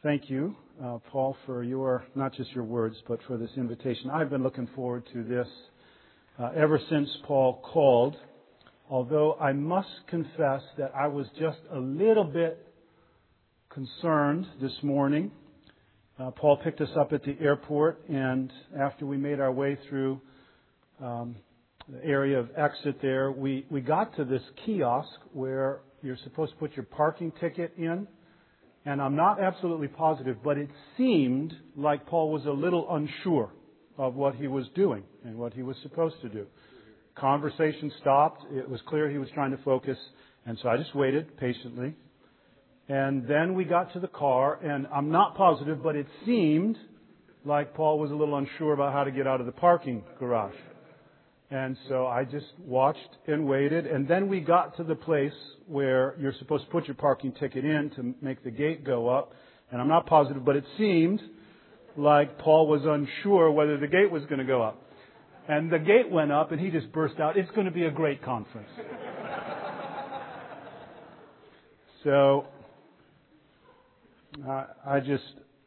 Thank you, Paul, for not just your words, but for this invitation. I've been looking forward to this ever since Paul called, although I must confess that I was just a little bit concerned this morning. Paul picked us up at the airport, and after we made our way through the area of exit there, we got to this kiosk where you're supposed to put your parking ticket in. And I'm not absolutely positive, but it seemed like Paul was a little unsure of what he was doing and what he was supposed to do. Conversation stopped. It was clear he was trying to focus. And so I just waited patiently. And then we got to the car, and I'm not positive, but it seemed like Paul was a little unsure about how to get out of the parking garage. And so I just watched and waited, and then we got to the place where you're supposed to put your parking ticket in to make the gate go up. And I'm not positive, but it seemed like Paul was unsure whether the gate was going to go up. And the gate went up, and he just burst out, "It's going to be a great conference." So I just...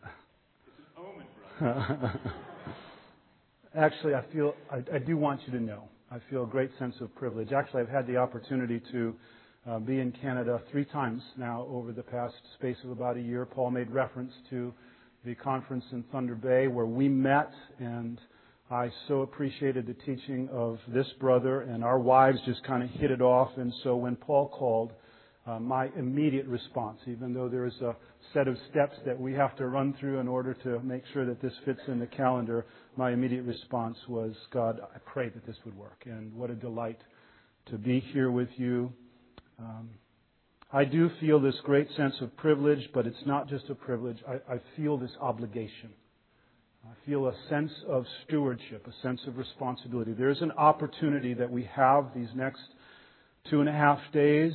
Actually, I do want you to know, I feel a great sense of privilege. Actually, I've had the opportunity to be in Canada 3 times now over the past space of about a year. Paul made reference to the conference in Thunder Bay where we met, and I so appreciated the teaching of this brother, and our wives just kind of hit it off. And so when Paul called, my immediate response, even though there is a set of steps that we have to run through in order to make sure that this fits in the calendar, my immediate response was, "God, I pray that this would work." And what a delight to be here with you. I do feel this great sense of privilege, but it's not just a privilege. I feel this obligation. I feel a sense of stewardship, a sense of responsibility. There's an opportunity that we have these next 2.5 days.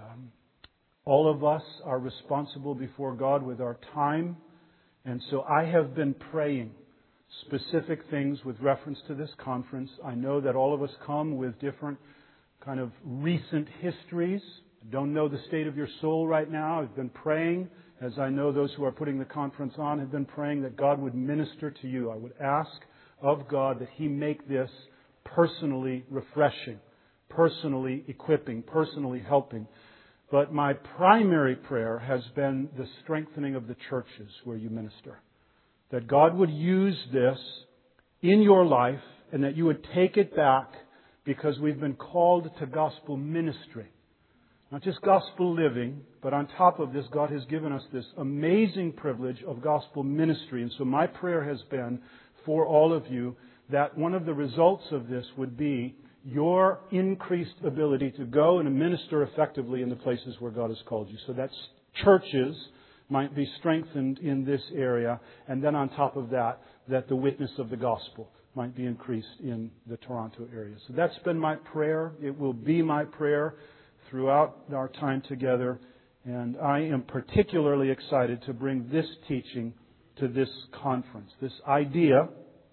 All of us are responsible before God with our time. And so I have been praying specific things with reference to this conference. I know that all of us come with different kind of recent histories. I don't know the state of your soul right now. I've been praying, as I know those who are putting the conference on have been praying, that God would minister to you. I would ask of God that He make this personally refreshing, personally equipping, personally helping. But my primary prayer has been the strengthening of the churches where you minister. That God would use this in your life and that you would take it back, because we've been called to gospel ministry. Not just gospel living, but on top of this, God has given us this amazing privilege of gospel ministry. And so my prayer has been for all of you that one of the results of this would be your increased ability to go and minister effectively in the places where God has called you. So that churches might be strengthened in this area, and then on top of that, that the witness of the gospel might be increased in the Toronto area. So that's been my prayer. It will be my prayer throughout our time together, and I am particularly excited to bring this teaching to this conference, this idea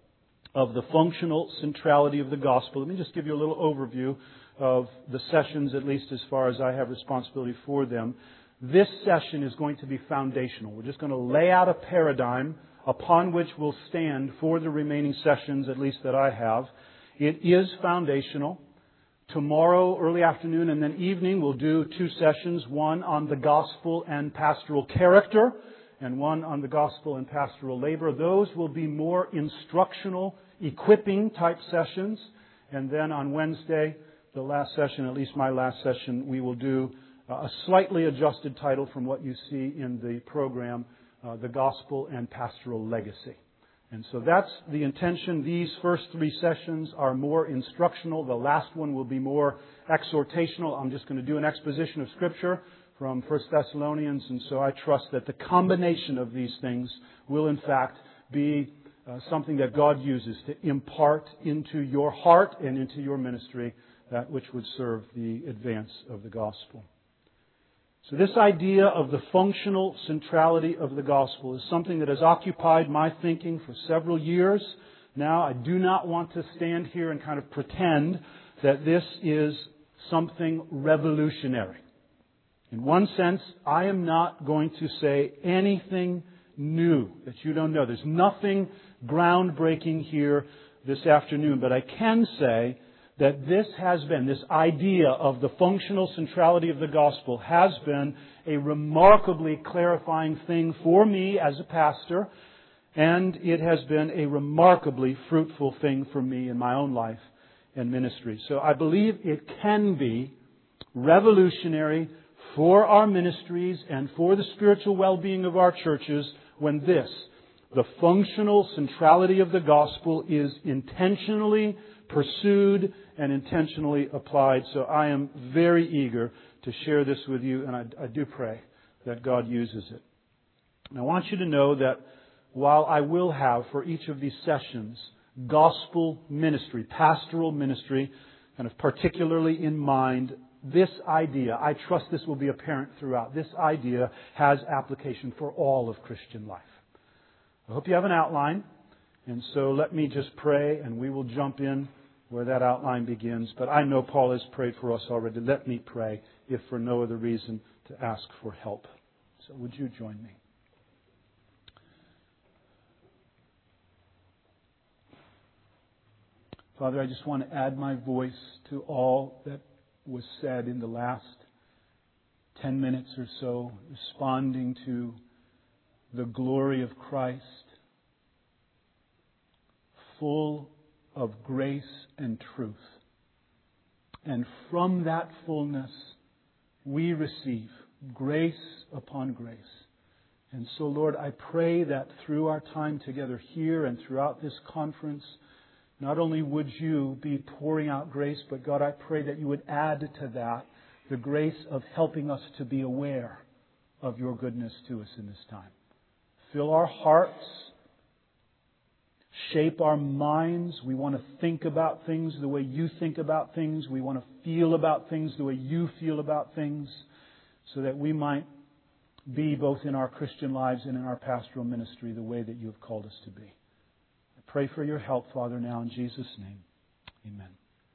of the functional centrality of the gospel. Let me just give you a little overview of the sessions, at least as far as I have responsibility for them. This session is going to be foundational. We're just going to lay out a paradigm upon which we'll stand for the remaining sessions, at least that I have. It is foundational. Tomorrow, early afternoon and then evening, we'll do 2 sessions, one on the gospel and pastoral character, and one on the gospel and pastoral labor. Those will be more instructional, equipping type sessions. And then on Wednesday, the last session, at least my last session, we will do a slightly adjusted title from what you see in the program, The Gospel and Pastoral Legacy. And so that's the intention. These first 3 sessions are more instructional. The last one will be more exhortational. I'm just going to do an exposition of Scripture from 1 Thessalonians. And so I trust that the combination of these things will in fact be something that God uses to impart into your heart and into your ministry that which would serve the advance of the gospel. So this idea of the functional centrality of the gospel is something that has occupied my thinking for several years. Now, I do not want to stand here and kind of pretend that this is something revolutionary. In one sense, I am not going to say anything new that you don't know. There's nothing groundbreaking here this afternoon, but I can say that this idea of the functional centrality of the gospel has been a remarkably clarifying thing for me as a pastor, and it has been a remarkably fruitful thing for me in my own life and ministry. So I believe it can be revolutionary for our ministries and for the spiritual well-being of our churches when the functional centrality of the gospel, is intentionally pursued and intentionally applied. So I am very eager to share this with you, and I do pray that God uses it. And I want you to know that while I will have for each of these sessions gospel ministry, pastoral ministry, kind of particularly in mind, this idea, I trust this will be apparent throughout, this idea has application for all of Christian life. I hope you have an outline, and so let me just pray and we will jump in where that outline begins. But I know Paul has prayed for us already. Let me pray, if for no other reason, to ask for help. So would you join me? Father, I just want to add my voice to all that was said in the last 10 minutes or so, responding to the glory of Christ, full of grace and truth. And from that fullness, we receive grace upon grace. And so, Lord, I pray that through our time together here and throughout this conference, not only would you be pouring out grace, but God, I pray that you would add to that the grace of helping us to be aware of your goodness to us in this time. Fill our hearts, shape our minds. We want to think about things the way you think about things. We want to feel about things the way you feel about things, so that we might be both in our Christian lives and in our pastoral ministry the way that you have called us to be. Pray for your help, Father, now in Jesus' name. Amen.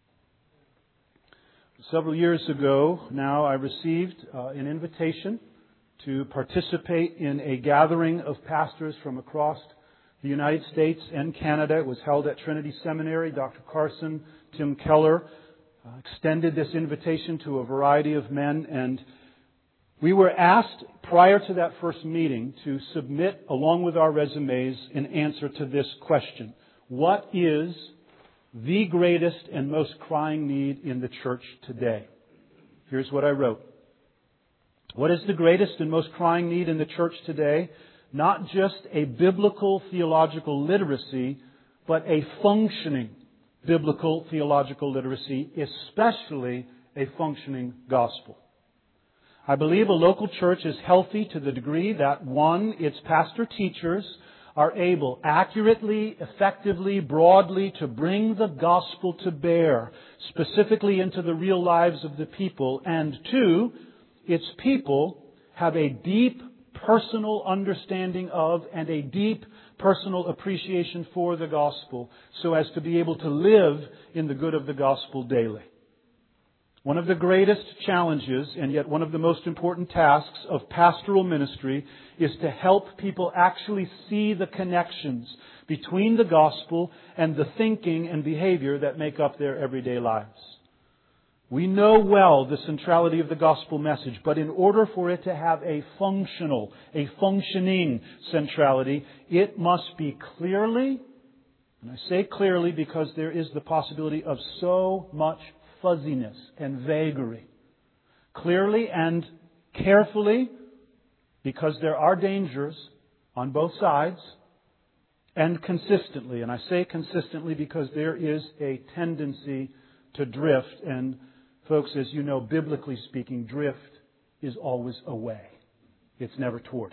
Several years ago now, I received an invitation to participate in a gathering of pastors from across the United States and Canada. It was held at Trinity Seminary. Dr. Carson, Tim Keller extended this invitation to a variety of men, and we were asked prior to that first meeting to submit, along with our resumes, an answer to this question. What is the greatest and most crying need in the church today? Here's what I wrote. What is the greatest and most crying need in the church today? Not just a biblical theological literacy, but a functioning biblical theological literacy, especially a functioning gospel. I believe a local church is healthy to the degree that, one, its pastor-teachers are able accurately, effectively, broadly to bring the gospel to bear, specifically into the real lives of the people, and two, its people have a deep personal understanding of and a deep personal appreciation for the gospel, so as to be able to live in the good of the gospel daily. One of the greatest challenges, and yet one of the most important tasks of pastoral ministry, is to help people actually see the connections between the gospel and the thinking and behavior that make up their everyday lives. We know well the centrality of the gospel message, but in order for it to have a functioning centrality, it must be clearly, and I say clearly because there is the possibility of so much fuzziness and vagary. Clearly and carefully, because there are dangers on both sides, and consistently. And I say consistently because there is a tendency to drift. And folks, as you know, biblically speaking, drift is always away. It's never toward.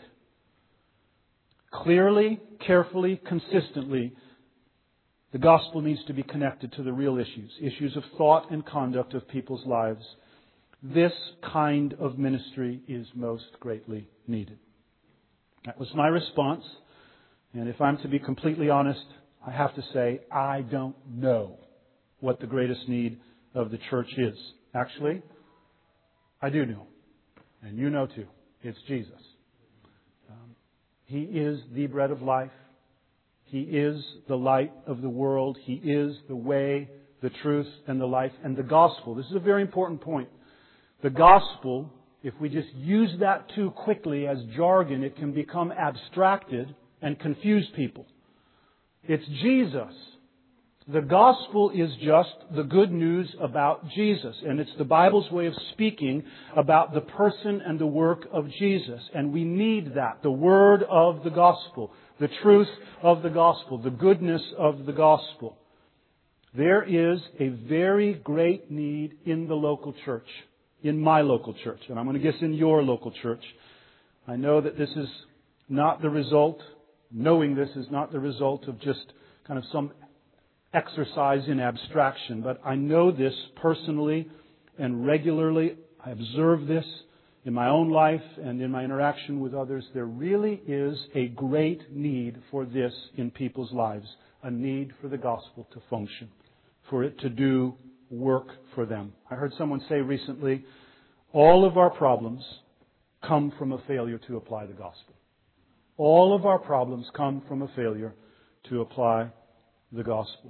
Clearly, carefully, consistently, the gospel needs to be connected to the real issues of thought and conduct of people's lives. This kind of ministry is most greatly needed. That was my response. And if I'm to be completely honest, I have to say, I don't know what the greatest need of the church is. Actually, I do know. And you know too. It's Jesus. He is the bread of life. He is the light of the world. He is the way, the truth, and the life, and the gospel. This is a very important point. The gospel, if we just use that too quickly as jargon, it can become abstracted and confuse people. It's Jesus. The gospel is just the good news about Jesus. And it's the Bible's way of speaking about the person and the work of Jesus. And we need that. The word of the gospel. The truth of the gospel. The goodness of the gospel. There is a very great need in the local church. In my local church. And I'm going to guess in your local church. I know that this is not the result, knowing this is not the result of just kind of some exercise in abstraction, but I know this personally and regularly. I observe this in my own life and in my interaction with others. There really is a great need for this in people's lives, a need for the gospel to function, for it to do work for them. I heard someone say recently, all of our problems come from a failure to apply the gospel. All of our problems come from a failure to apply the gospel.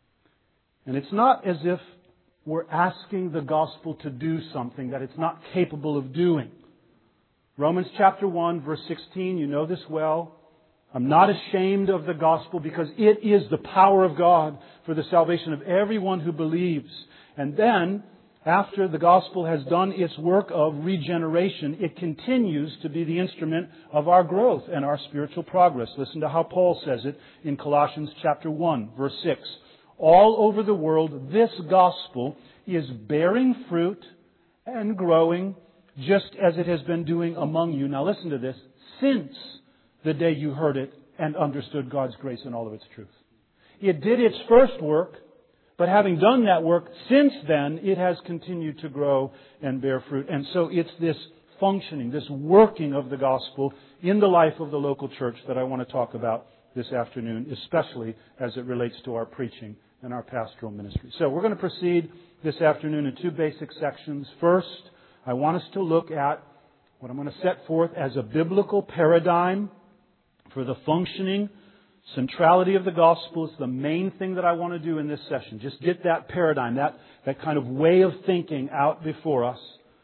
And it's not as if we're asking the gospel to do something that it's not capable of doing. Romans chapter 1, verse 16, you know this well. I'm not ashamed of the gospel because it is the power of God for the salvation of everyone who believes. And then, after the gospel has done its work of regeneration, it continues to be the instrument of our growth and our spiritual progress. Listen to how Paul says it in Colossians chapter 1, verse 6. All over the world, this gospel is bearing fruit and growing just as it has been doing among you. Now listen to this. Since the day you heard it and understood God's grace and all of its truth. It did its first work, but having done that work, since then, it has continued to grow and bear fruit. And so it's this functioning, this working of the gospel in the life of the local church that I want to talk about this afternoon, especially as it relates to our preaching and our pastoral ministry. So we're going to proceed this afternoon in two basic sections. First, I want us to look at what I'm going to set forth as a biblical paradigm for the functioning centrality of the gospel. Is the main thing that I want to do in this session. Just get that paradigm, that kind of way of thinking out before us.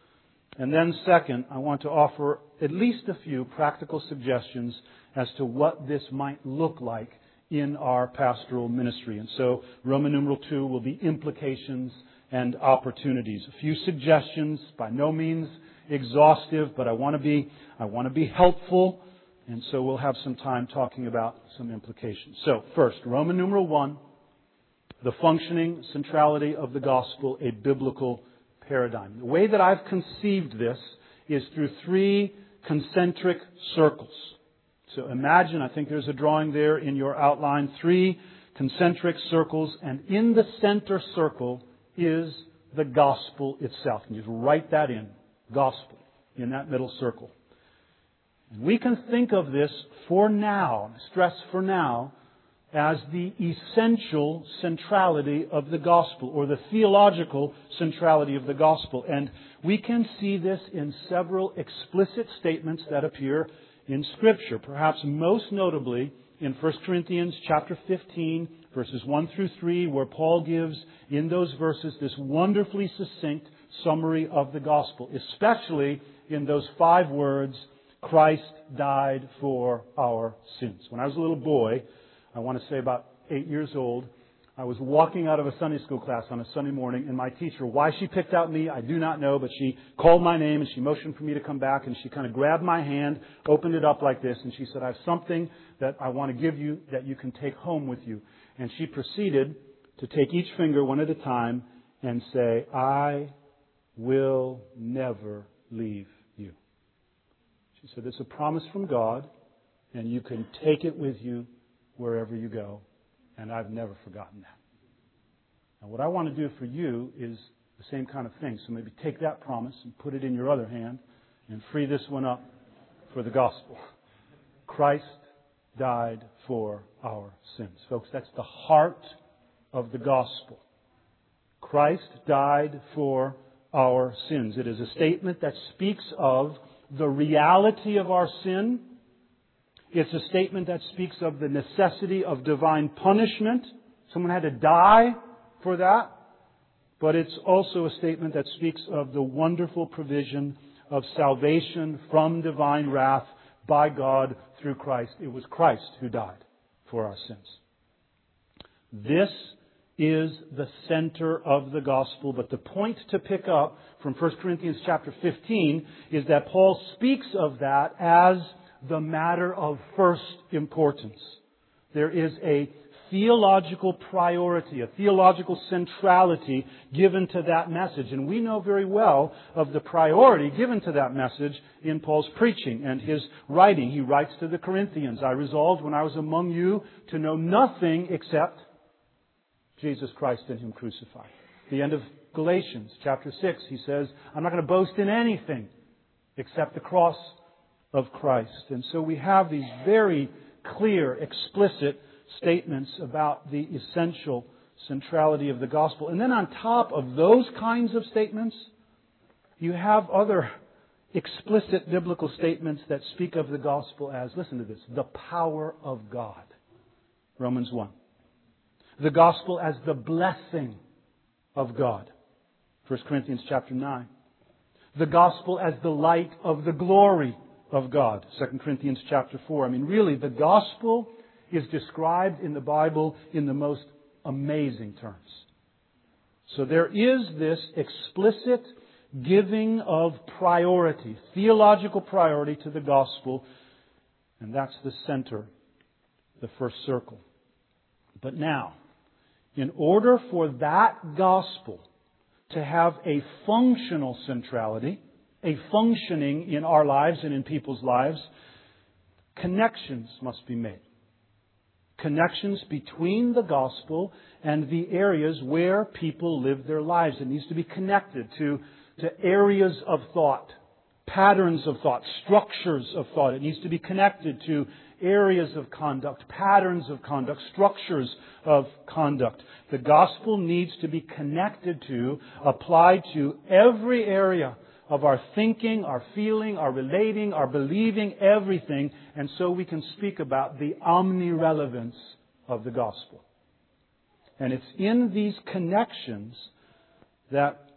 And then second, I want to offer at least a few practical suggestions as to what this might look like in our pastoral ministry. And so Roman numeral 2 will be implications and opportunities. A few suggestions, by no means exhaustive, but I want to be helpful. And so we'll have some time talking about some implications. So first, Roman numeral 1, the functioning centrality of the gospel, a biblical paradigm. The way that I've conceived this is through 3 concentric circles. So imagine, I think there's a drawing there in your outline, 3 concentric circles, and in the center circle is the gospel itself. And just write that in, gospel, in that middle circle. And we can think of this for now, stress for now, as the essential centrality of the gospel, or the theological centrality of the gospel. And we can see this in several explicit statements that appear in Scripture. Perhaps most notably in 1 Corinthians chapter 15, verses 1 through 3, where Paul gives in those verses this wonderfully succinct summary of the gospel, especially in those 5 words, Christ died for our sins. When I was a little boy, I want to say about 8 years old, I was walking out of a Sunday school class on a Sunday morning, and my teacher, why she picked out me, I do not know, but she called my name and she motioned for me to come back, and she kind of grabbed my hand, opened it up like this, and she said, I have something that I want to give you that you can take home with you. And she proceeded to take each finger one at a time and say, I will never leave you. She said, it's a promise from God, and you can take it with you wherever you go. And I've never forgotten that. And what I want to do for you is the same kind of thing. So maybe take that promise and put it in your other hand and free this one up for the gospel. Christ died for our sins. Folks, that's the heart of the gospel. Christ died for our sins. It is a statement that speaks of the reality of our sin. It's a statement that speaks of the necessity of divine punishment. Someone had to die for that. But it's also a statement that speaks of the wonderful provision of salvation from divine wrath by God through Christ. It was Christ who died for our sins. This is the center of the gospel. But the point to pick up from 1 Corinthians chapter 15 is that Paul speaks of that as the matter of first importance. There is a theological priority, a theological centrality given to that message. And we know very well of the priority given to that message in Paul's preaching and his writing. He writes to the Corinthians, I resolved when I was among you to know nothing except Jesus Christ and Him crucified. At the end of Galatians chapter 6, he says, I'm not going to boast in anything except the cross of Christ. And so we have these very clear, explicit statements about the essential centrality of the gospel. And then on top of those kinds of statements, you have other explicit biblical statements that speak of the gospel as, listen to this, the power of God. Romans 1. The gospel as the blessing of God. 1 Corinthians chapter 9. The gospel as the light of the glory of God. 2 Corinthians chapter 4. I mean, really, the gospel is described in the Bible in the most amazing terms. So there is this explicit giving of priority, theological priority to the gospel, and that's the center, the first circle. But now, in order for that gospel to have a functional centrality, a functioning in our lives and in people's lives, connections must be made. Connections between the gospel and the areas where people live their lives. It needs to be connected to areas of thought, patterns of thought, structures of thought. It needs to be connected to areas of conduct, patterns of conduct, structures of conduct. The gospel needs to be connected to, applied to every area of our thinking, our feeling, our relating, our believing, everything. And so we can speak about the omnirelevance of the gospel. And it's in these connections that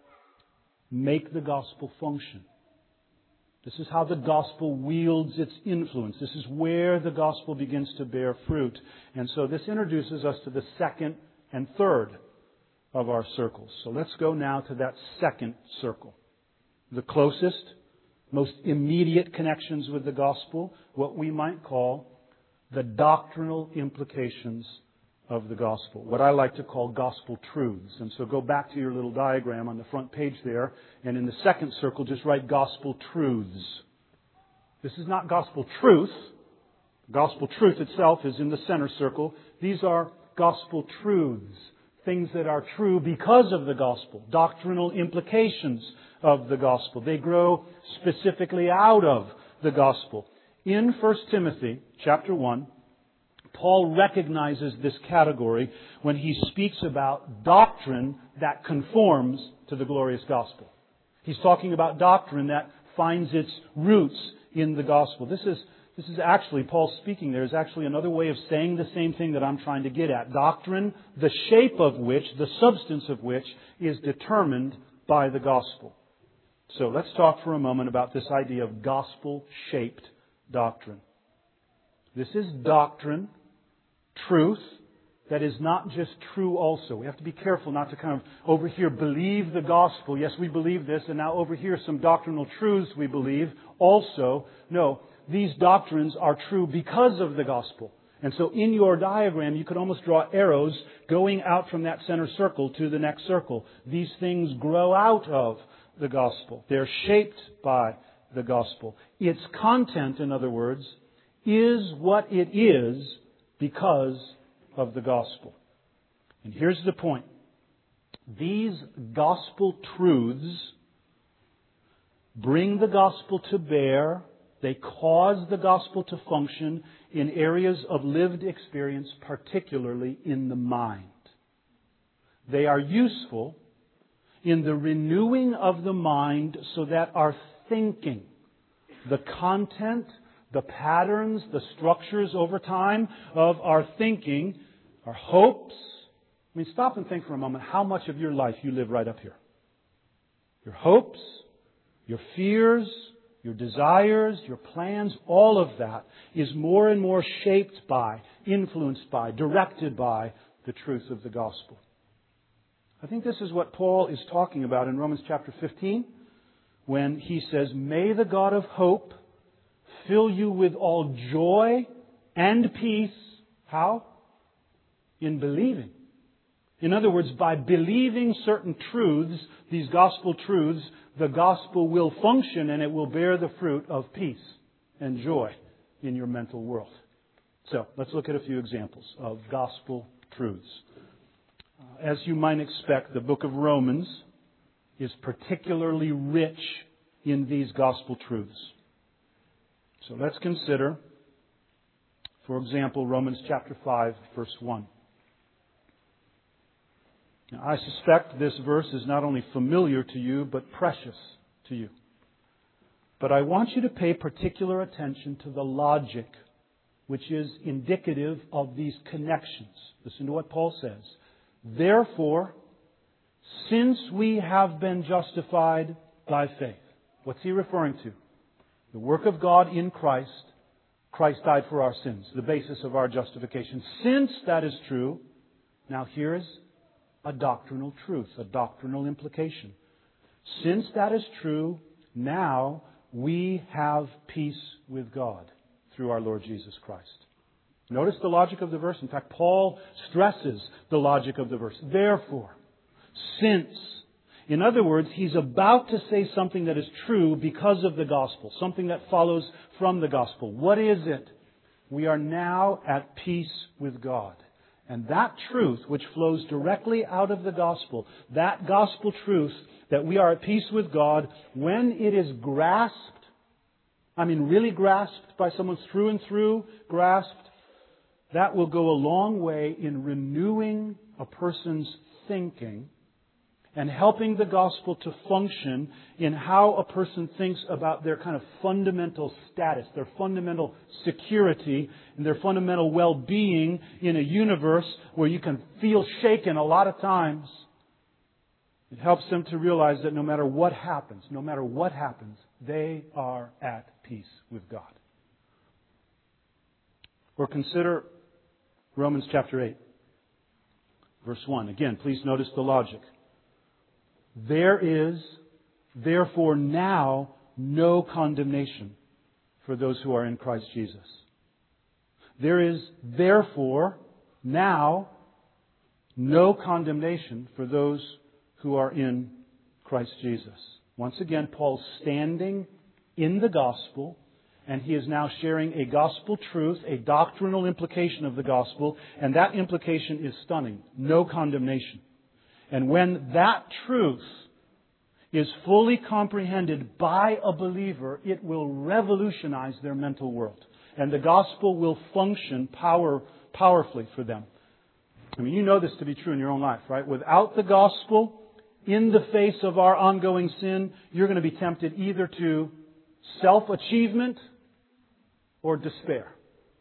make the gospel function. This is how the gospel wields its influence. This is where the gospel begins to bear fruit. And so this introduces us to the second and third of our circles. So let's go now to that second circle. The closest, most immediate connections with the gospel, what we might call the doctrinal implications of the gospel, what I like to call gospel truths. And so go back to your little diagram on the front page there, and in the second circle just write gospel truths. This is not gospel truth. Gospel truth itself is in the center circle. These are gospel truths, things that are true because of the gospel, doctrinal implications of the gospel. They grow specifically out of the gospel. In 1 Timothy chapter 1, Paul recognizes this category when he speaks about doctrine that conforms to the glorious gospel. He's talking about doctrine that finds its roots in the gospel. This is actually, Paul speaking there, is actually another way of saying the same thing that I'm trying to get at. Doctrine, the shape of which, the substance of which, is determined by the gospel. So let's talk for a moment about this idea of gospel-shaped doctrine. This is doctrine, truth, that is not just true also. We have to be careful not to kind of over here believe the gospel. Yes, we believe this, and now over here some doctrinal truths we believe also. No, these doctrines are true because of the gospel. And so in your diagram, you could almost draw arrows going out from that center circle to the next circle. These things grow out of the gospel. They're shaped by the gospel. Its content, in other words, is what it is because of the gospel. And here's the point. These gospel truths bring the gospel to bear. They cause the gospel to function in areas of lived experience, particularly in the mind. They are useful in the renewing of the mind so that our thinking, the content, the patterns, the structures over time of our thinking, our hopes. I mean, stop and think for a moment how much of your life you live right up here. Your hopes, your fears, your desires, your plans, all of that is more and more shaped by, influenced by, directed by the truth of the gospel. I think this is what Paul is talking about in Romans chapter 15 when he says, "May the God of hope fill you with all joy and peace." How? In believing. In other words, by believing certain truths, these gospel truths, the gospel will function and it will bear the fruit of peace and joy in your mental world. So, let's look at a few examples of gospel truths. As you might expect, the book of Romans is particularly rich in these gospel truths. So let's consider, for example, Romans chapter 5, verse 1. Now, I suspect this verse is not only familiar to you, but precious to you. But I want you to pay particular attention to the logic which is indicative of these connections. Listen to what Paul says. "Therefore, since we have been justified by faith." What's he referring to? The work of God in Christ. Christ died for our sins, the basis of our justification. Since that is true, now here's a doctrinal truth, a doctrinal implication. Since that is true, now we have peace with God through our Lord Jesus Christ. Notice the logic of the verse. In fact, Paul stresses the logic of the verse. Therefore, since. In other words, he's about to say something that is true because of the gospel, something that follows from the gospel. What is it? We are now at peace with God. And that truth, which flows directly out of the gospel, that gospel truth that we are at peace with God, when it is grasped, really grasped by someone through and through, grasped, that will go a long way in renewing a person's thinking and helping the gospel to function in how a person thinks about their kind of fundamental status, their fundamental security, and their fundamental well-being in a universe where you can feel shaken a lot of times. It helps them to realize that no matter what happens, they are at peace with God. Or consider Romans chapter 8, verse 1. Again, please notice the logic. There is, therefore, now no condemnation for those who are in Christ Jesus. There is, therefore, now no condemnation for those who are in Christ Jesus. Once again, Paul's standing in the gospel, and he is now sharing a gospel truth, a doctrinal implication of the gospel, and that implication is stunning. No condemnation. And when that truth is fully comprehended by a believer, it will revolutionize their mental world. And the gospel will function powerfully for them. You know this to be true in your own life, right? Without the gospel, in the face of our ongoing sin, you're going to be tempted either to self-achievement or despair.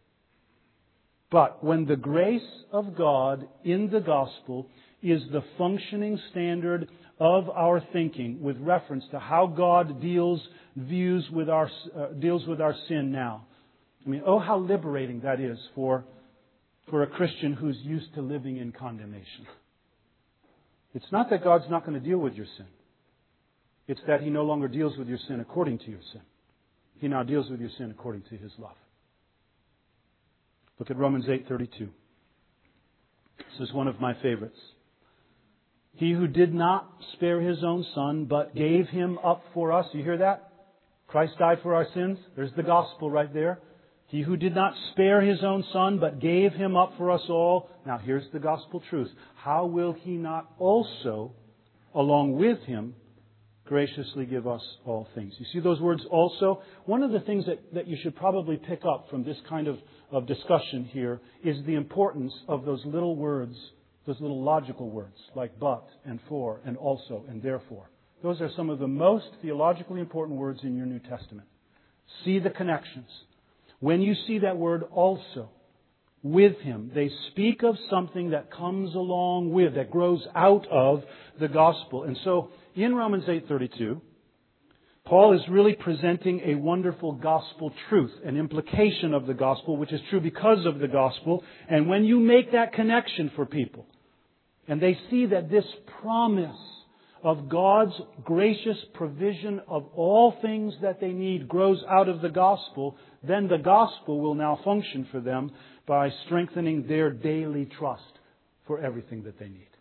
But when the grace of God in the gospel is the functioning standard of our thinking with reference to how God deals with our sin now. Oh, how liberating that is for a Christian who's used to living in condemnation. It's not that God's not going to deal with your sin. It's that He no longer deals with your sin according to your sin. He now deals with your sin according to His love. Look at Romans 8:32. This is one of my favorites. He who did not spare His own Son, but gave Him up for us. You hear that? Christ died for our sins. There's the gospel right there. He who did not spare His own Son, but gave Him up for us all. Now here's the gospel truth. How will He not also, along with Him, graciously give us all things? You see those words also? One of the things that you should probably pick up from this kind of discussion here is the importance of those little words, those little logical words like but and for and also and therefore. Those are some of the most theologically important words in your New Testament. See the connections. When you see that word also, with Him, they speak of something that comes along with, that grows out of the gospel. And so, in Romans 8:32, Paul is really presenting a wonderful gospel truth, an implication of the gospel, which is true because of the gospel. And when you make that connection for people, and they see that this promise of God's gracious provision of all things that they need grows out of the gospel, then the gospel will now function for them by strengthening their daily trust for everything that they need.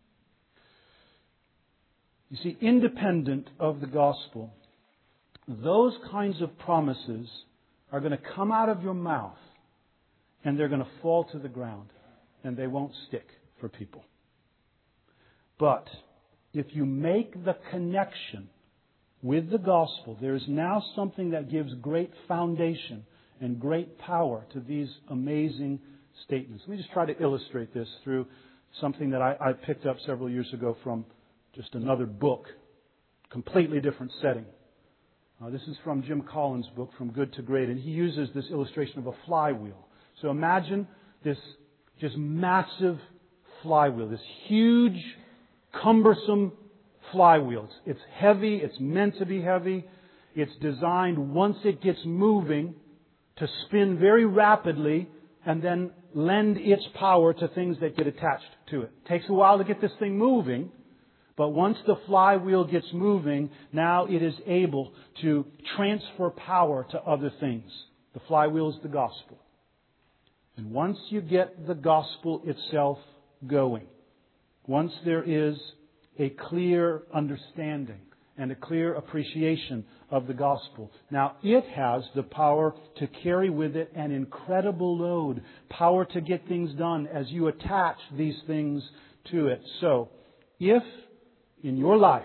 You see, independent of the gospel, those kinds of promises are going to come out of your mouth and they're going to fall to the ground and they won't stick for people. But if you make the connection with the gospel, there is now something that gives great foundation and great power to these amazing statements. Let me just try to illustrate this through something that I picked up several years ago from just another book, completely different setting. This is from Jim Collins' book, From Good to Great, and he uses this illustration of a flywheel. So imagine this just massive flywheel, this huge, cumbersome flywheel. It's heavy, it's meant to be heavy. It's designed, once it gets moving, to spin very rapidly and then lend its power to things that get attached to it. It takes a while to get this thing moving, but once the flywheel gets moving, now it is able to transfer power to other things. The flywheel is the gospel. And once you get the gospel itself going, once there is a clear understanding and a clear appreciation of the gospel, now it has the power to carry with it an incredible load, power to get things done as you attach these things to it. So, if in your life,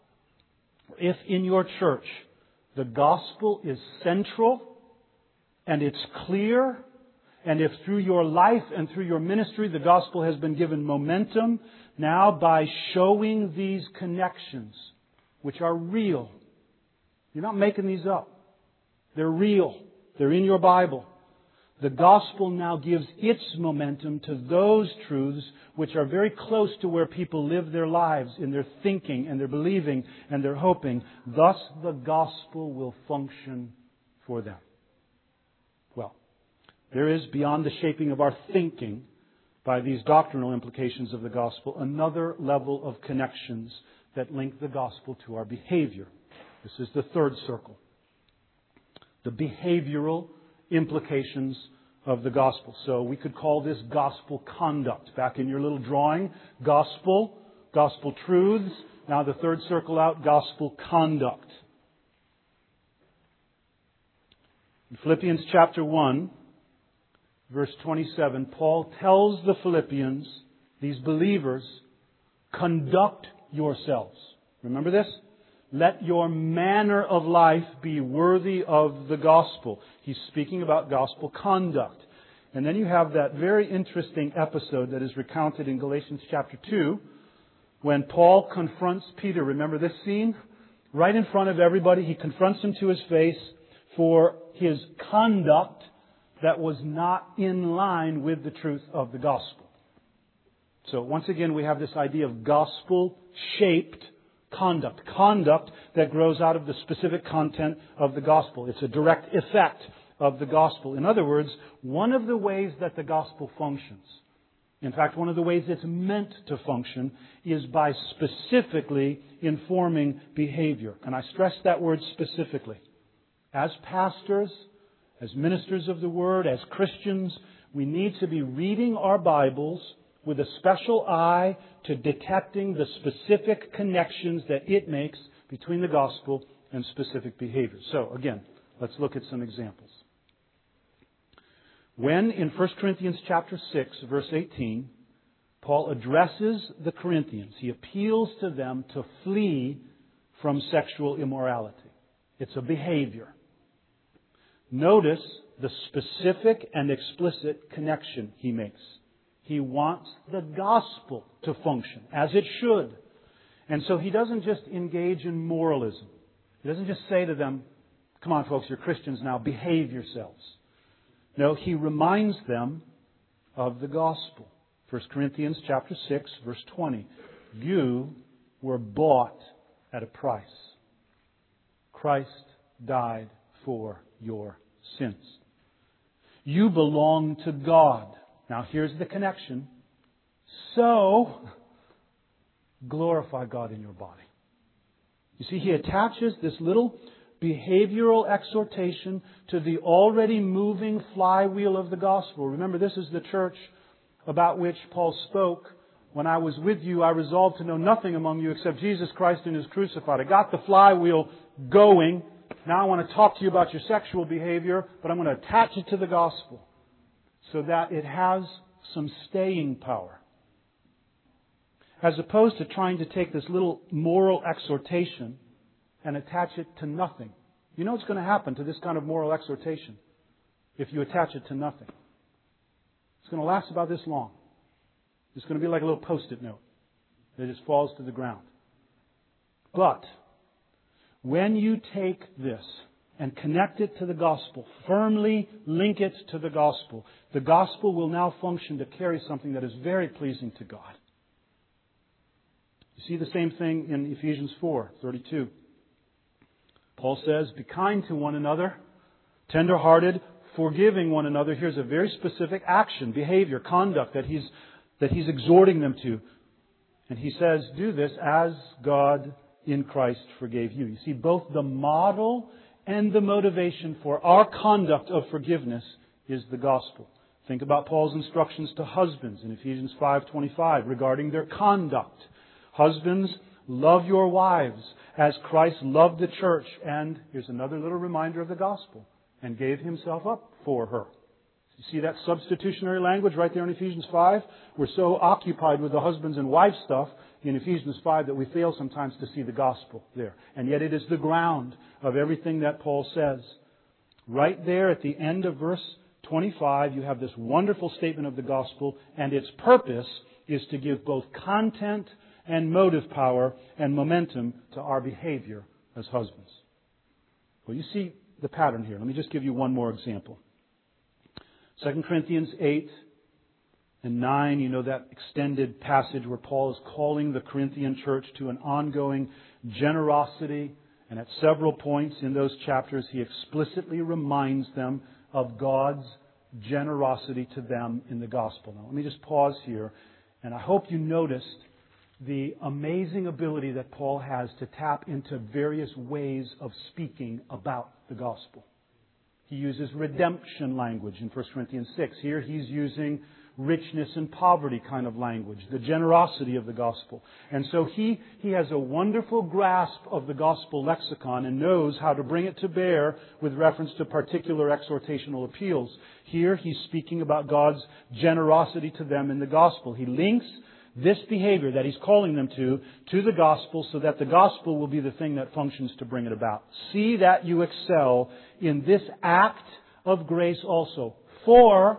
if in your church, the gospel is central and it's clear, and if through your life and through your ministry the gospel has been given momentum, now by showing these connections, which are real, you're not making these up. They're real. They're in your Bible. The gospel now gives its momentum to those truths which are very close to where people live their lives in their thinking and their believing and their hoping. Thus, the gospel will function for them. Well, there is, beyond the shaping of our thinking by these doctrinal implications of the gospel, another level of connections that link the gospel to our behavior. This is the third circle. The behavioral implications of the gospel. So we could call this gospel conduct. Back in your little drawing, gospel truths. Now the third circle out, gospel conduct. In Philippians chapter 1, verse 27, Paul tells the Philippians, these believers, conduct yourselves. Remember this? Let your manner of life be worthy of the gospel. He's speaking about gospel conduct. And then you have that very interesting episode that is recounted in Galatians chapter 2 when Paul confronts Peter. Remember this scene? Right in front of everybody, he confronts him to his face for his conduct that was not in line with the truth of the gospel. So once again, we have this idea of gospel-shaped conduct. Conduct that grows out of the specific content of the gospel. It's a direct effect of the gospel. In other words, one of the ways that the gospel functions, in fact, one of the ways it's meant to function, is by specifically informing behavior. And I stress that word specifically. As pastors, as ministers of the Word, as Christians, we need to be reading our Bibles with a special eye to detecting the specific connections that it makes between the gospel and specific behaviors. So, again, let's look at some examples. When, in 1 Corinthians chapter 6, verse 18, Paul addresses the Corinthians, he appeals to them to flee from sexual immorality. It's a behavior. Notice the specific and explicit connection he makes. He wants the gospel to function, as it should. And so he doesn't just engage in moralism. He doesn't just say to them, come on folks, you're Christians now, behave yourselves. No, He reminds them of the gospel. 1 Corinthians chapter 6, verse 20. You were bought at a price. Christ died for your sins. You belong to God. Now here's the connection. So, glorify God in your body. You see, He attaches this little behavioral exhortation to the already moving flywheel of the gospel. Remember, this is the church about which Paul spoke. When I was with you, I resolved to know nothing among you except Jesus Christ and His crucified. I got the flywheel going. Now I want to talk to you about your sexual behavior, but I'm going to attach it to the gospel so that it has some staying power. As opposed to trying to take this little moral exhortation and attach it to nothing. You know what's going to happen to this kind of moral exhortation if you attach it to nothing? It's going to last about this long. It's going to be like a little Post-it note that just falls to the ground. But when you take this and connect it to the gospel, firmly link it to the gospel will now function to carry something that is very pleasing to God. You see the same thing in Ephesians 4:32. Paul says, be kind to one another, tender-hearted, forgiving one another. Here's a very specific action, behavior, conduct that he's exhorting them to. And he says, do this as God in Christ forgave you. You see, both the model and the motivation for our conduct of forgiveness is the gospel. Think about Paul's instructions to husbands in Ephesians 5:25 regarding their conduct. Husbands, love your wives as Christ loved the church. And here's another little reminder of the gospel. And gave Himself up for her. You see that substitutionary language right there in Ephesians 5? We're so occupied with the husbands and wives stuff in Ephesians 5 that we fail sometimes to see the gospel there. And yet it is the ground of everything that Paul says. Right there at the end of verse 25, you have this wonderful statement of the gospel, and its purpose is to give both content and motive power and momentum to our behavior as husbands. Well, you see the pattern here. Let me just give you one more example. 2 Corinthians 8 and 9, you know that extended passage where Paul is calling the Corinthian church to an ongoing generosity. And at several points in those chapters, he explicitly reminds them of God's generosity to them in the gospel. Now, let me just pause here. And I hope you noticed the amazing ability that Paul has to tap into various ways of speaking about the gospel. He uses redemption language in 1 Corinthians 6. Here he's using richness and poverty kind of language, the generosity of the gospel. And so he has a wonderful grasp of the gospel lexicon and knows how to bring it to bear with reference to particular exhortational appeals. Here he's speaking about God's generosity to them in the gospel. He links this behavior that he's calling them to the gospel so that the gospel will be the thing that functions to bring it about. See that you excel in this act of grace also. For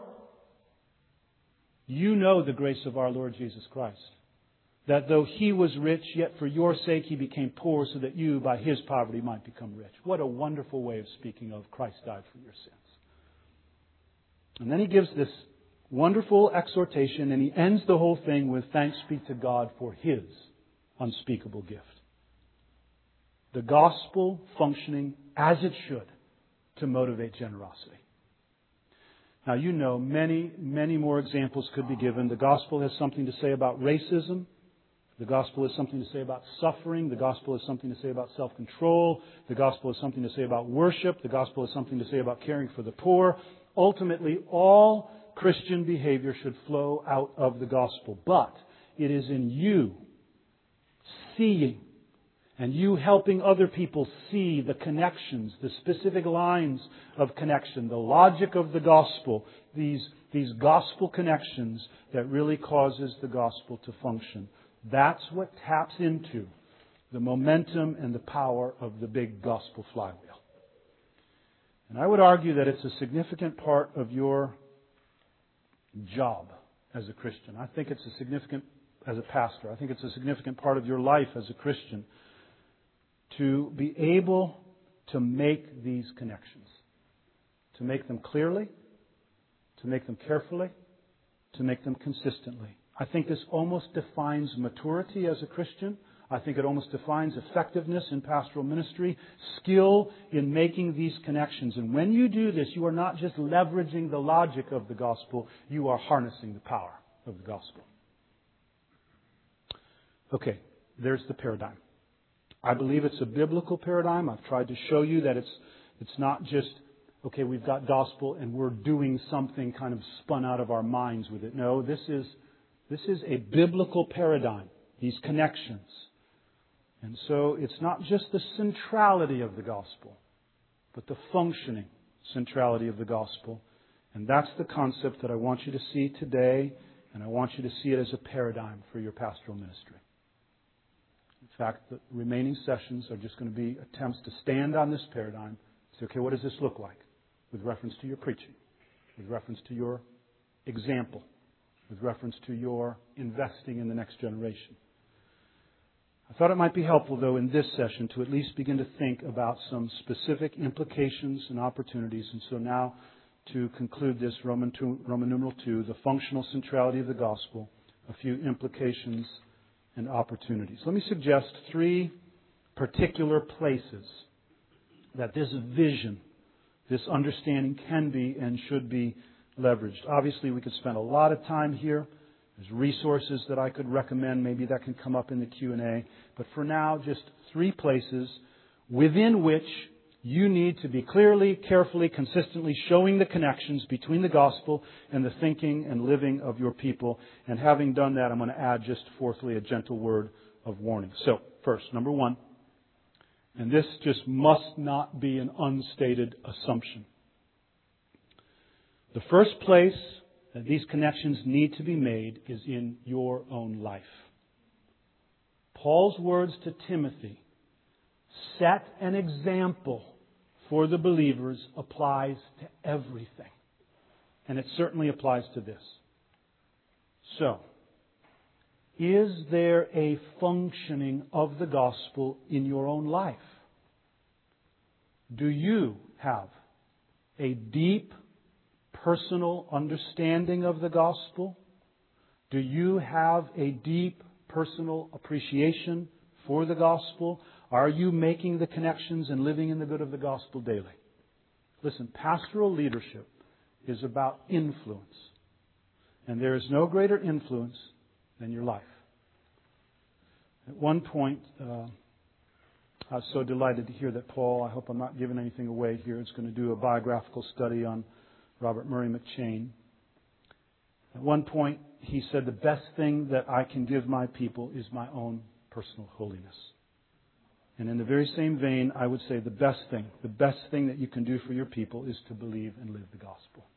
you know the grace of our Lord Jesus Christ, that though He was rich, yet for your sake He became poor so that you by His poverty might become rich. What a wonderful way of speaking of Christ died for your sins. And then he gives this wonderful exhortation, and he ends the whole thing with thanks be to God for His unspeakable gift. The gospel functioning as it should to motivate generosity. Now, you know, many, many more examples could be given. The gospel has something to say about racism. The gospel has something to say about suffering. The gospel has something to say about self-control. The gospel has something to say about worship. The gospel has something to say about caring for the poor. Ultimately, all Christian behavior should flow out of the gospel. But it is in you seeing and you helping other people see the connections, the specific lines of connection, the logic of the gospel, these gospel connections that really causes the gospel to function. That's what taps into the momentum and the power of the big gospel flywheel. And I would argue that it's a significant part of your job as a Christian. I think it's a significant, as a pastor, I think it's a significant part of your life as a Christian to be able to make these connections, to make them clearly, to make them carefully, to make them consistently. I think this almost defines maturity as a Christian. I think it almost defines effectiveness in pastoral ministry, skill in making these connections. And when you do this, you are not just leveraging the logic of the gospel, you are harnessing the power of the gospel. Okay, there's the paradigm. I believe it's a biblical paradigm. I've tried to show you that it's not just, okay, we've got gospel and we're doing something kind of spun out of our minds with it. No, this is a biblical paradigm, these connections. And so it's not just the centrality of the gospel, but the functioning centrality of the gospel. And that's the concept that I want you to see today, and I want you to see it as a paradigm for your pastoral ministry. In fact, the remaining sessions are just going to be attempts to stand on this paradigm and say, okay, what does this look like with reference to your preaching, with reference to your example, with reference to your investing in the next generation. I thought it might be helpful, though, in this session to at least begin to think about some specific implications and opportunities. And so now, to conclude this, Roman numeral 2, the functional centrality of the gospel, a few implications and opportunities. Let me suggest 3 particular places that this vision, this understanding can be and should be leveraged. Obviously, we could spend a lot of time here. There's resources that I could recommend. Maybe that can come up in the Q&A. But for now, just 3 places within which you need to be clearly, carefully, consistently showing the connections between the gospel and the thinking and living of your people. And having done that, I'm going to add just fourthly a gentle word of warning. So, first, number 1, and this just must not be an unstated assumption. The first place that these connections need to be made is in your own life. Paul's words to Timothy, set an example for the believers, applies to everything. And it certainly applies to this. So, is there a functioning of the gospel in your own life? Do you have a deep personal understanding of the gospel? Do you have a deep personal appreciation for the gospel? Are you making the connections and living in the good of the gospel daily? Listen, pastoral leadership is about influence. And there is no greater influence than your life. At one point, I was so delighted to hear that Paul, I hope I'm not giving anything away here, is going to do a biographical study on Robert Murray McCheyne. At one point, he said, the best thing that I can give my people is my own personal holiness. And in the very same vein, I would say the best thing that you can do for your people is to believe and live the gospel.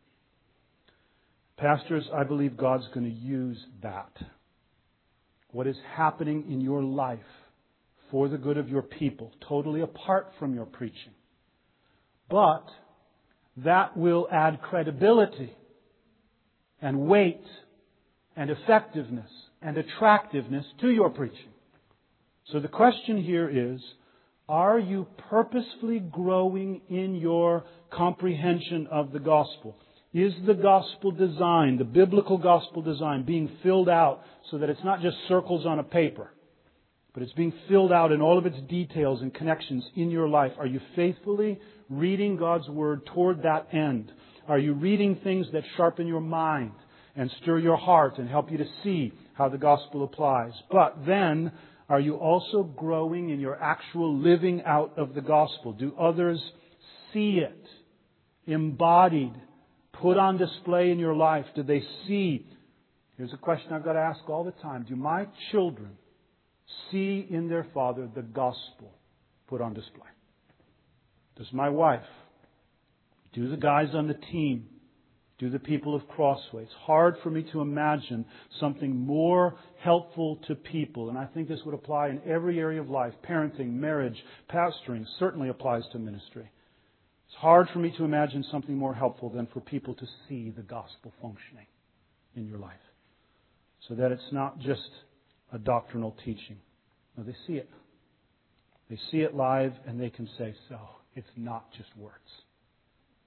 Pastors, I believe God's going to use that. What is happening in your life for the good of your people, totally apart from your preaching. But that will add credibility and weight and effectiveness and attractiveness to your preaching. So the question here is, are you purposefully growing in your comprehension of the gospel? Is the gospel design, the biblical gospel design, being filled out so that it's not just circles on a paper, but it's being filled out in all of its details and connections in your life? Are you faithfully reading God's Word toward that end? Are you reading things that sharpen your mind and stir your heart and help you to see how the gospel applies? But then, are you also growing in your actual living out of the gospel? Do others see it embodied, put on display in your life? Do they see? Here's a question I've got to ask all the time. Do my children see in their father the gospel put on display? Does my wife, do the guys on the team, do the people of Crossway? It's hard for me to imagine something more helpful to people. And I think this would apply in every area of life. Parenting, marriage, pastoring certainly applies to ministry. It's hard for me to imagine something more helpful than for people to see the gospel functioning in your life. So that it's not just a doctrinal teaching. No, they see it. They see it live and they can say, so, it's not just words.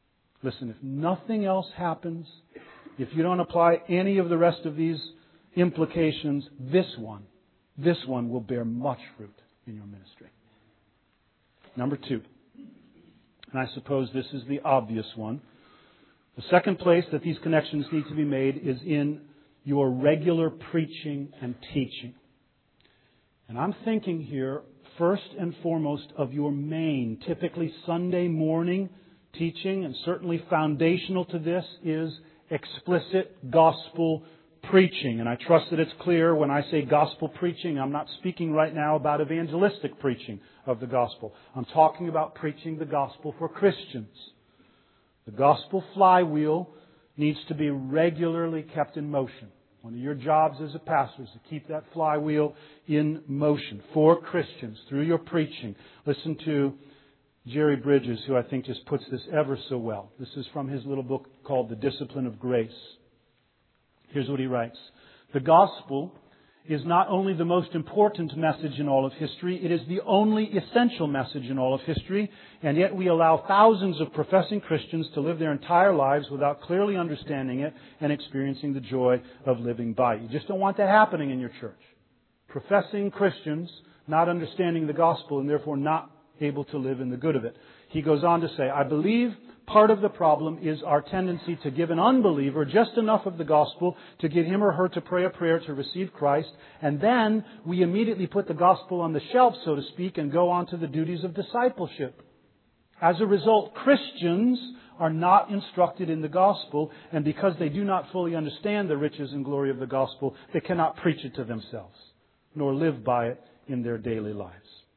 Listen, if nothing else happens, if you don't apply any of the rest of these implications, this one will bear much fruit in your ministry. Number 2, and I suppose this is the obvious one, the second place that these connections need to be made is in your regular preaching and teaching. And I'm thinking here, first and foremost, of your main, typically Sunday morning teaching, and certainly foundational to this is explicit gospel preaching. And I trust that it's clear when I say gospel preaching, I'm not speaking right now about evangelistic preaching of the gospel. I'm talking about preaching the gospel for Christians. The gospel flywheel needs to be regularly kept in motion. One of your jobs as a pastor is to keep that flywheel in motion for Christians through your preaching. Listen to Jerry Bridges, who I think just puts this ever so well. This is from his little book called The Discipline of Grace. Here's what he writes. The gospel is not only the most important message in all of history, it is the only essential message in all of history, and yet we allow thousands of professing Christians to live their entire lives without clearly understanding it and experiencing the joy of living by it. You just don't want that happening in your church. Professing Christians not understanding the gospel and therefore not able to live in the good of it. He goes on to say, I believe part of the problem is our tendency to give an unbeliever just enough of the gospel to get him or her to pray a prayer to receive Christ, and then we immediately put the gospel on the shelf, so to speak, and go on to the duties of discipleship. As a result, Christians are not instructed in the gospel, and because they do not fully understand the riches and glory of the gospel, they cannot preach it to themselves, nor live by it in their daily lives.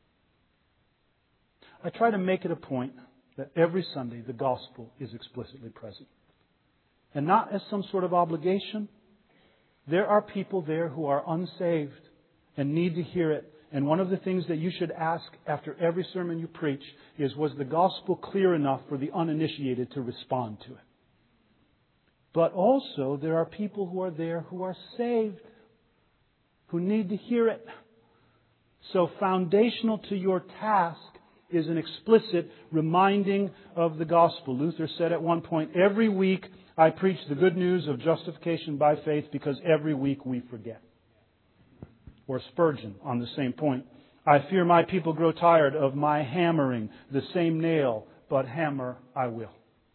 I try to make it a point that every Sunday the gospel is explicitly present. And not as some sort of obligation. There are people there who are unsaved and need to hear it. And one of the things that you should ask after every sermon you preach is, was the gospel clear enough for the uninitiated to respond to it? But also there are people who are there who are saved, who need to hear it. So foundational to your task is an explicit reminding of the gospel. Luther said at one point, every week I preach the good news of justification by faith because every week we forget. Or Spurgeon on the same point, I fear my people grow tired of my hammering the same nail, but hammer I will.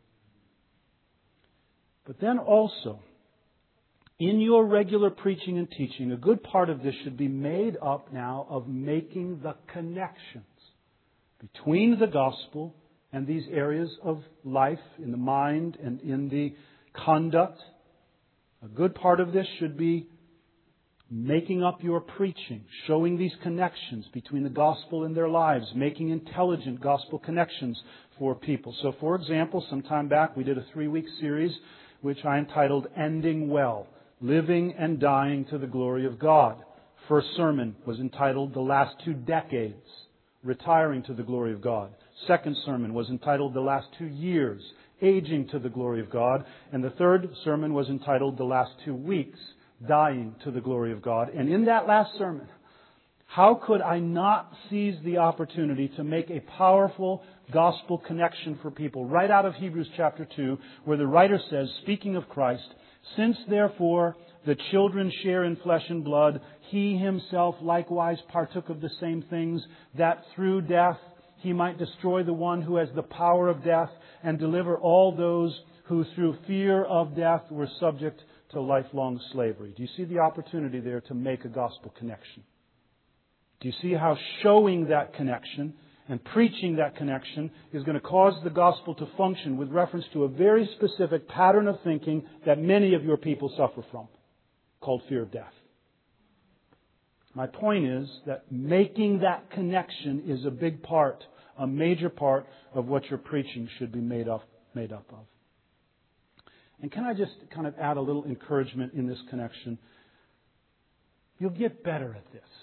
But then also, in your regular preaching and teaching, a good part of this should be made up now of making the connections between the gospel and these areas of life in the mind and in the conduct. A good part of this should be making up your preaching, showing these connections between the gospel and their lives, making intelligent gospel connections for people. So, for example, some time back we did a 3-week series which I entitled Ending Well, Living and Dying to the Glory of God. First sermon was entitled The Last 2 Decades, Retiring to the Glory of God. Second sermon was entitled The Last 2 Years, Aging to the Glory of God. And the third sermon was entitled The Last 2 Weeks, Dying to the Glory of God. And in that last sermon, how could I not seize the opportunity to make a powerful gospel connection for people right out of Hebrews chapter 2, where the writer says, speaking of Christ, since therefore the children share in flesh and blood, He Himself likewise partook of the same things, that through death He might destroy the one who has the power of death and deliver all those who through fear of death were subject to lifelong slavery. Do you see the opportunity there to make a gospel connection? Do you see how showing that connection and preaching that connection is going to cause the gospel to function with reference to a very specific pattern of thinking that many of your people suffer from, called fear of death? My point is that making that connection is a big part, a major part of what your preaching should be made up of. And can I just kind of add a little encouragement in this connection? You'll get better at this,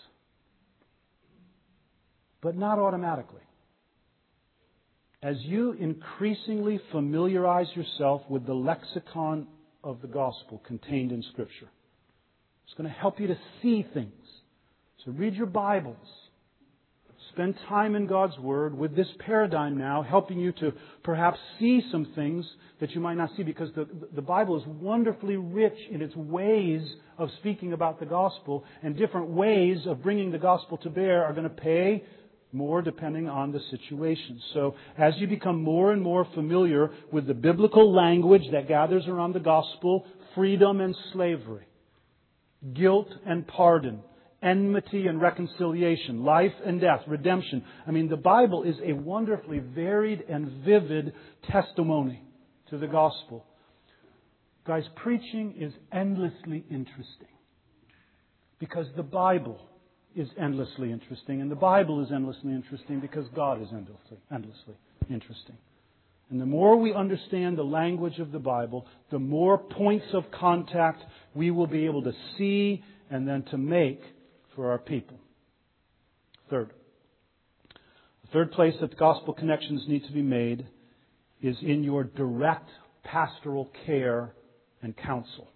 but not automatically. As you increasingly familiarize yourself with the lexicon of the gospel contained in Scripture, it's going to help you to see things. So read your Bibles. spend time in God's Word with this paradigm now, helping you to perhaps see some things that you might not see, because the Bible is wonderfully rich in its ways of speaking about the gospel, and different ways of bringing the gospel to bear are going to pay more depending on the situation. So as you become more and more familiar with the biblical language that gathers around the gospel, freedom and slavery, guilt and pardon, enmity and reconciliation, life and death, redemption. I mean, the Bible is a wonderfully varied and vivid testimony to the gospel. Guys, preaching is endlessly interesting because the Bible is endlessly interesting, and the Bible is endlessly interesting because God is endlessly interesting. And the more we understand the language of the Bible, the more points of contact we will be able to see and then to make for our people. Third. The third place that the gospel connections need to be made is in your direct pastoral care and counsel.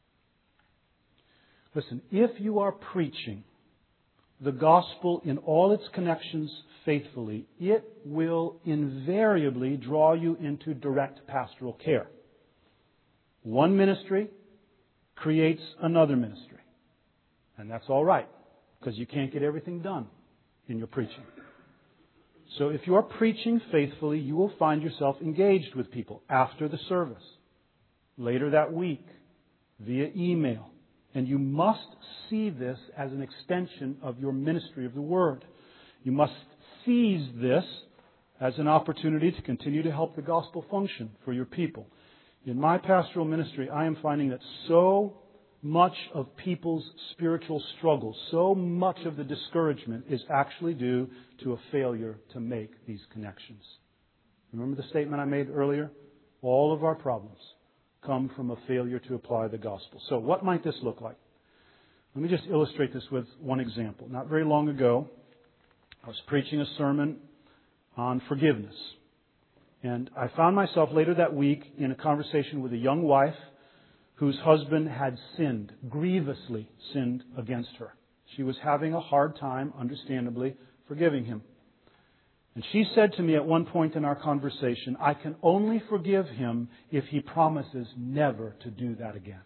Listen, if you are preaching the gospel in all its connections faithfully, it will invariably draw you into direct pastoral care. One ministry creates another ministry. And that's all right, because you can't get everything done in your preaching. So if you are preaching faithfully, you will find yourself engaged with people after the service, later that week, via email. And you must see this as an extension of your ministry of the Word. You must seize this as an opportunity to continue to help the gospel function for your people. In my pastoral ministry, I am finding that so much of people's spiritual struggles, so much of the discouragement is actually due to a failure to make these connections. Remember the statement I made earlier? All of our problems come from a failure to apply the gospel. So what might this look like? Let me just illustrate this with one example. Not very long ago, I was preaching a sermon on forgiveness. And I found myself later that week in a conversation with a young wife whose husband had sinned, grievously sinned against her. She was having a hard time, understandably, forgiving him. And she said to me at one point in our conversation, I can only forgive him if he promises never to do that again.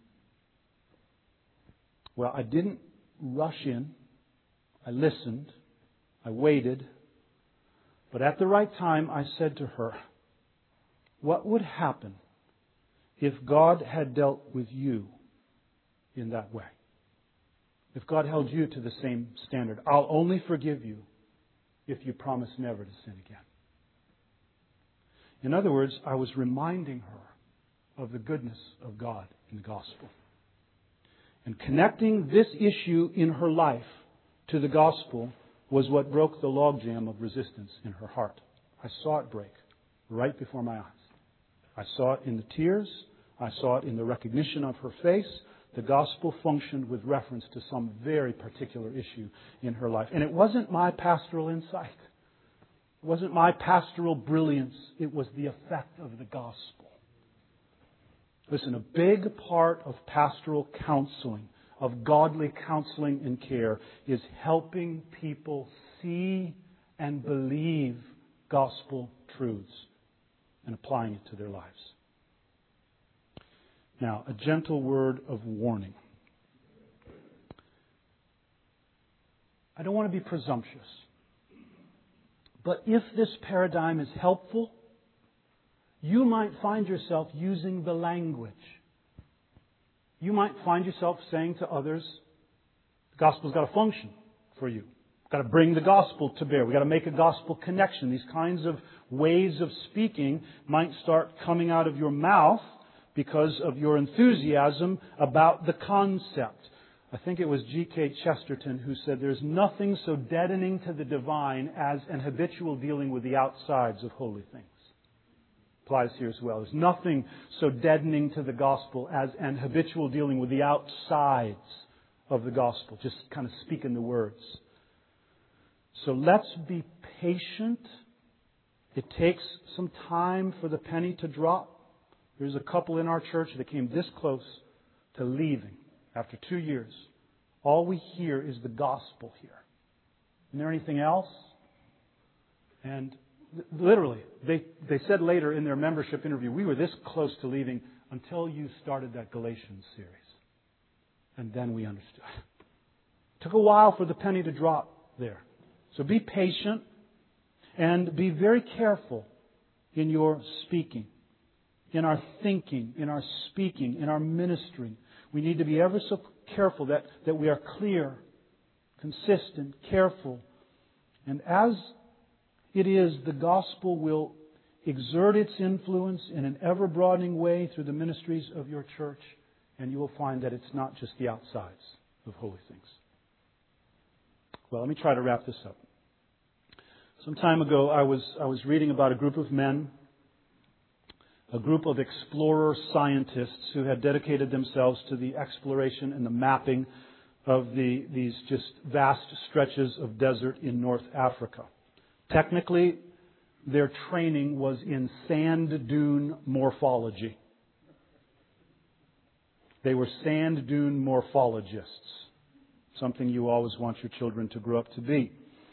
Well, I didn't rush in. I listened. I waited. But at the right time, I said to her, what would happen if God had dealt with you in that way? If God held you to the same standard, I'll only forgive you if you promise never to sin again. In other words, I was reminding her of the goodness of God in the gospel. And connecting this issue in her life to the gospel was what broke the logjam of resistance in her heart. I saw it break right before my eyes. I saw it in the tears. I saw it in the recognition of her face. The gospel functioned with reference to some very particular issue in her life. And it wasn't my pastoral insight. It wasn't my pastoral brilliance. It was the effect of the gospel. Listen, a big part of pastoral counseling, of godly counseling and care, is helping people see and believe gospel truths and applying it to their lives. Now, a gentle word of warning. I don't want to be presumptuous, but if this paradigm is helpful, you might find yourself using the language. You might find yourself saying to others, the gospel's got to function for you. We've got to bring the gospel to bear. We've got to make a gospel connection. These kinds of ways of speaking might start coming out of your mouth because of your enthusiasm about the concept. I think it was G.K. Chesterton who said, there's nothing so deadening to the divine as an habitual dealing with the outsides of holy things. Applies here as well. There's nothing so deadening to the gospel as an habitual dealing with the outsides of the gospel. Just kind of speaking the words. So let's be patient. It takes some time for the penny to drop. There's a couple in our church that came this close to leaving after 2 years. All we hear is the gospel here. Isn't there anything else? And literally, they said later in their membership interview, we were this close to leaving until you started that Galatians series. And then we understood. It took a while for the penny to drop there. So be patient and be very careful in your speaking, in our thinking, in our speaking, in our ministry. We need to be ever so careful that we are clear, consistent, careful. And as it is, the gospel will exert its influence in an ever-broadening way through the ministries of your church, and you will find that it's not just the outsides of holy things. Well, let me try to wrap this up. Some time ago, I was reading about a group of men, a group of explorer scientists who had dedicated themselves to the exploration and the mapping of these just vast stretches of desert in North Africa. Technically, their training was in sand dune morphology. They were sand dune morphologists, something you always want your children to grow up to be.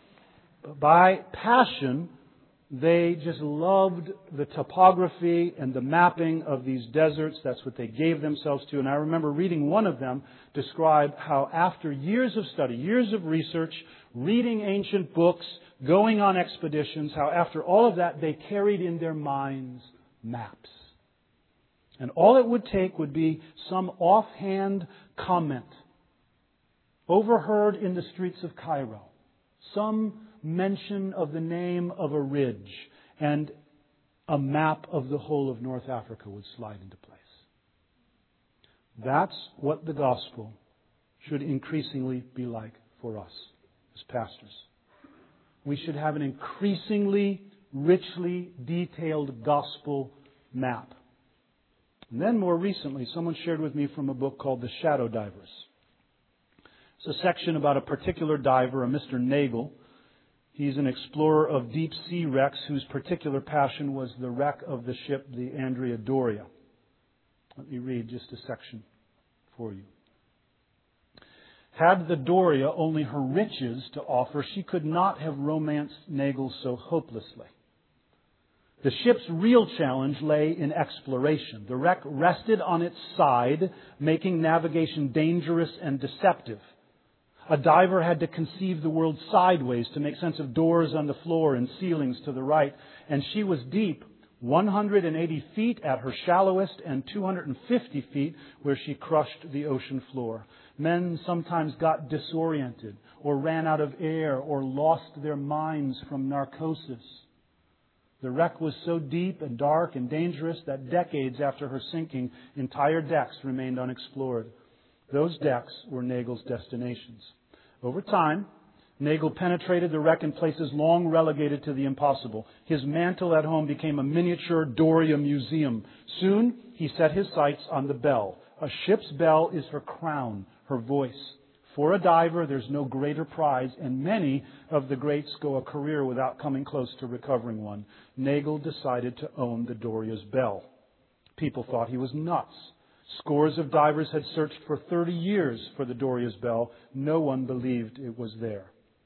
By passion, they just loved the topography and the mapping of these deserts. That's what they gave themselves to. And I remember reading one of them describe how after years of study, years of research, reading ancient books, going on expeditions, how after all of that they carried in their minds maps. And all it would take would be some offhand comment overheard in the streets of Cairo, some mention of the name of a ridge, and a map of the whole of North Africa would slide into place. That's what the gospel should increasingly be like for us as pastors. We should have an increasingly richly detailed gospel map. And then more recently, someone shared with me from a book called The Shadow Divers. It's a section about a particular diver, a Mr. Nagel. He's an explorer of deep sea wrecks whose particular passion was the wreck of the ship, the Andrea Doria. Let me read just a section for you. Had the Doria only her riches to offer, she could not have romanced Nagel so hopelessly. The ship's real challenge lay in exploration. The wreck rested on its side, making navigation dangerous and deceptive. A diver had to conceive the world sideways to make sense of doors on the floor and ceilings to the right. And she was deep, 180 feet at her shallowest and 250 feet where she crushed the ocean floor. Men sometimes got disoriented or ran out of air or lost their minds from narcosis. The wreck was so deep and dark and dangerous that decades after her sinking, entire decks remained unexplored. Those decks were Nagel's destinations. Over time, Nagel penetrated the wreck in places long relegated to the impossible. His mantle at home became a miniature Doria museum. Soon, he set his sights on the bell. A ship's bell is her crown, her voice. For a diver, there's no greater prize, and many of the greats go a career without coming close to recovering one. Nagel decided to own the Doria's bell. People thought he was nuts. Scores of divers had searched for 30 years for the Doria's bell. No one believed it was there.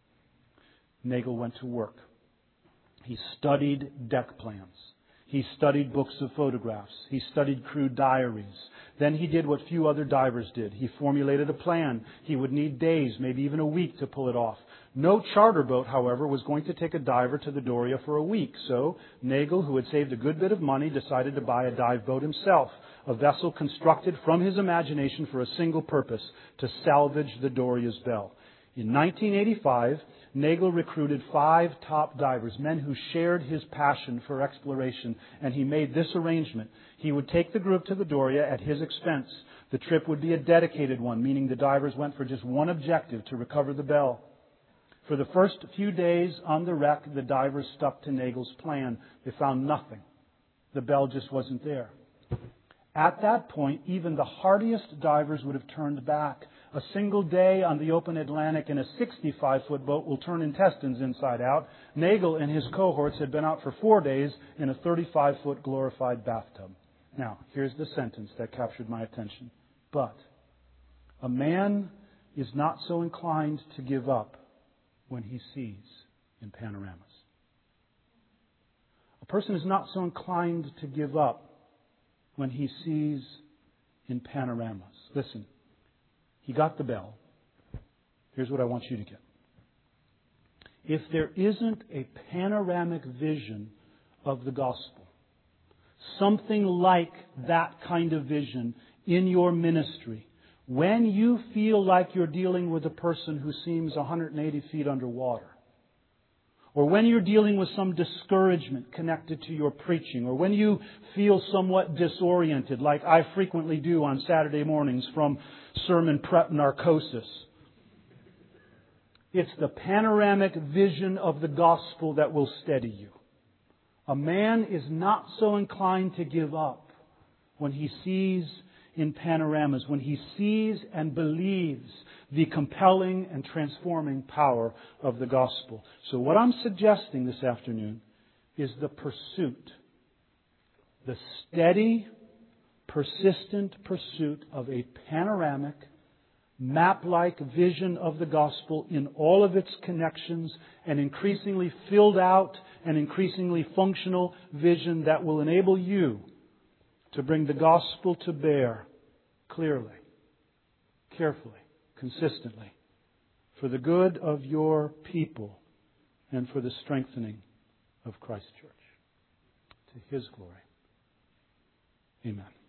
Nagel went to work. He studied deck plans. He studied books of photographs. He studied crew diaries. Then he did what few other divers did. He formulated a plan. He would need days, maybe even a week to pull it off. No charter boat, however, was going to take a diver to the Doria for a week. So Nagel, who had saved a good bit of money, decided to buy a dive boat himself, a vessel constructed from his imagination for a single purpose, to salvage the Doria's bell. In 1985, Nagel recruited 5 top divers, men who shared his passion for exploration, and he made this arrangement. He would take the group to the Doria at his expense. The trip would be a dedicated one, meaning the divers went for just one objective, to recover the bell. For the first few days on the wreck, the divers stuck to Nagel's plan. They found nothing. The bell just wasn't there. At that point, even the hardiest divers would have turned back. A single day on the open Atlantic in a 65-foot boat will turn intestines inside out. Nagel and his cohorts had been out for 4 days in a 35-foot glorified bathtub. Now, here's the sentence that captured my attention. But a man is not so inclined to give up when he sees in panoramas. A person is not so inclined to give up when he sees in panoramas. Listen, he got the bell. Here's what I want you to get. If there isn't a panoramic vision of the gospel, something like that kind of vision in your ministry, when you feel like you're dealing with a person who seems 180 feet underwater, or when you're dealing with some discouragement connected to your preaching, or when you feel somewhat disoriented, like I frequently do on Saturday mornings from sermon prep narcosis, it's the panoramic vision of the gospel that will steady you. A man is not so inclined to give up when he sees in panoramas, when he sees and believes the compelling and transforming power of the gospel. So what I'm suggesting this afternoon is the pursuit, the steady, persistent pursuit of a panoramic, map-like vision of the gospel in all of its connections, an increasingly filled out and increasingly functional vision that will enable you to bring the gospel to bear clearly, carefully, consistently, for the good of your people and for the strengthening of Christ's church. To His glory. Amen.